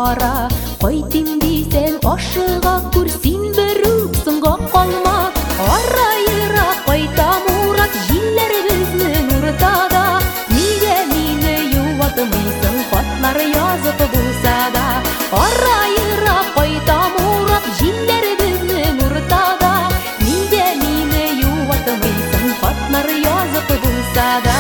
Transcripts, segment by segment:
бара. Кайтим дисең ашыга күрсин берүк соңга калма. Арайыра кайтам урак җилләребезнең уртада. Нигә мине юатмыйсың хатлар язып булса да. Арайыра кайтам урак җилләребезнең уртада. Нигә мине юатмыйсың хатлар язып булса да.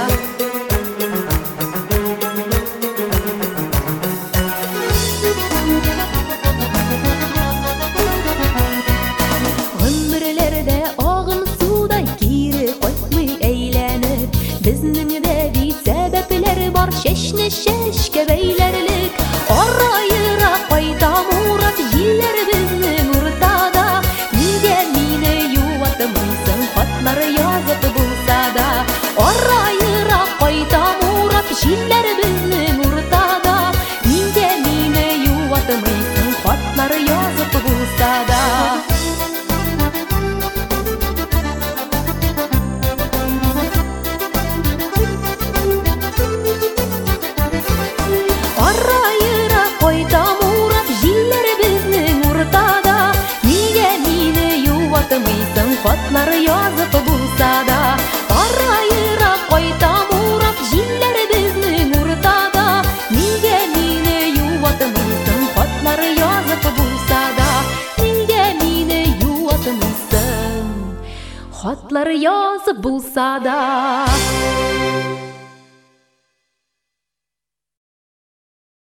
Ömürlerde ağım suday geri koytmay eğlenip. Bizning de bir sebepler var şeşne şeşke beylerlik. Arayıra qaytam uğrat yiller bizning urtada. Nige mine yuvatmıysın xatlar yazıp bulsa da. Arayıra qaytam uğrat yiller bizning urtada. Nige mine yuvatmıysın xatlar yazıp bulsa da. Arayıra qaytam uğrap jiller bizning urtada. Nige mine yuvatmıysın xatlar yazıp bulsa da. Arayıra qaytam uğrap jiller bizning urtada. Nige mine yuvatmıysın xatlar yazıp bulsa da. Nige mine yuvatmıysın xatlar yazıp bulsa da.